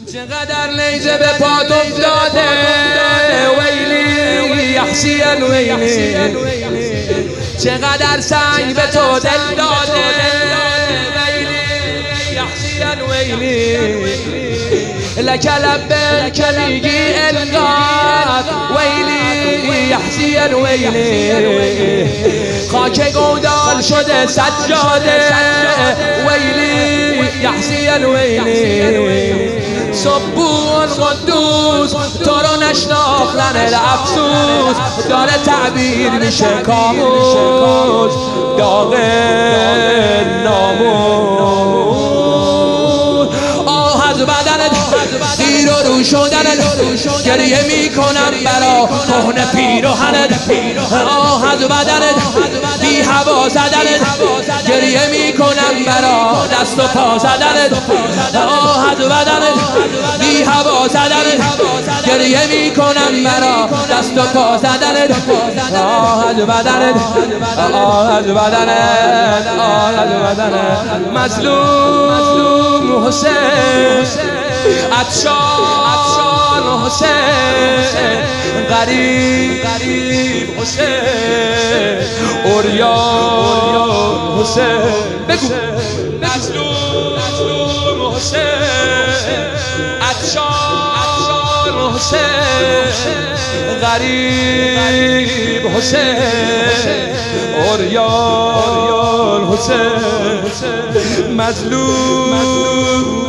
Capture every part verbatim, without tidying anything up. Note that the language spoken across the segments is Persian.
چقدر نیزه به پات افتاده ویلی یحسین ویلی، چقدر سنگ به تو دل داده ویلی یحسین ویلی، لک لبیک که میگی انگار ویلی یحسین ویلی، خاک گودال شده سجاده ویلی یحسین ویلی، سبون قدوس تو رو نشناختن الافسوس، داره تعبیر میشه کاموس داغ ناموس، آه از بدنت دیر و رو شدنت گریه میکنم برا کهنه پیراهنت، آه از بدنت بی هوا زدنت گریه میکنم برا دست و پا زدنت، آه از بدنت بی هوا زدنت گریه میکنم برا دست و پا زدنت، آه از بدنت آه از بدنت آه از بدنت، مظلوم حسین عطشان حسین، غریب حسین، عریان حسین، بگو مظلوم حسین عطشان حسین، غریب حسین، عریان حسین، مظلوم.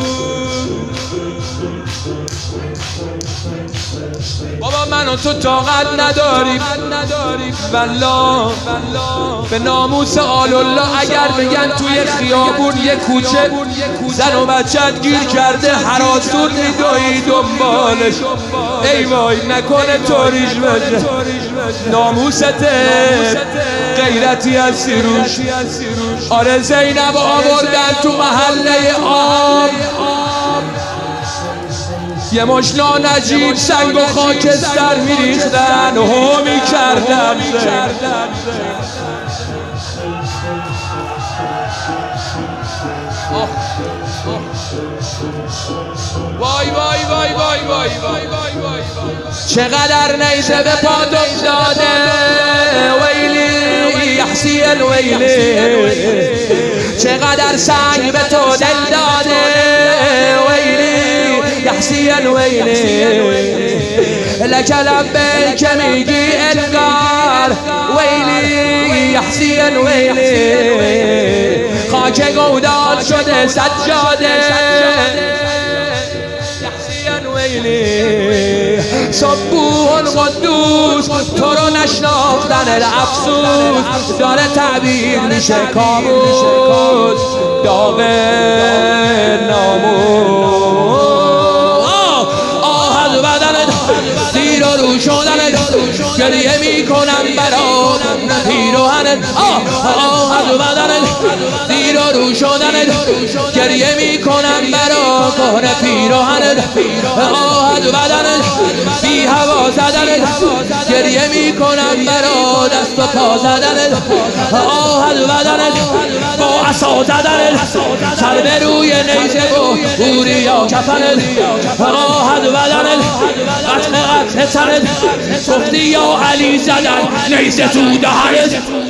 بابا من و تو طاقت نداریم والله به ناموس آل الله، اگر بگن توی خیابون یه کوچه زن و بچت گیر کرده هراسون میدوی دنبالش، ای وای نکنه توریش بشه ناموسته غیرتی از سیروش. آره زینب آوردن تو محله آب، یه مش نانجیب سنگ و خاکستر میریختن و هو میکردن، وای وای وای وای وای وای، چقدر نیزه به پات افتاده ویلی یحسین ویلی، چقدر سنگ به تو دل داده ویلی یحسین ویلی، لک لبیک که میگی انگار ویلی یحسین ویلی، خاک گودال شده سجاده یحسین ویلی، سبون قدوس تو رو نشناختن الافسوس، داره تعبیر میشه کاموس داغ ناموس، دیر و رو شدنت گریه میکنم برا پیراهنت، آه از بدنت دیر و رو شدنت گریه میکنم برا کهنه پیراهنت، آه از بدنت بی هوا زدنت گریه میکنم برا دست و پا زدنت، آه از بدنت با عصا زدنت سر به روی نیزه و بوریا کفنت، آه از بدنت قتل قتل سرت گفتی یا علی زدن نیزه تو دهنت.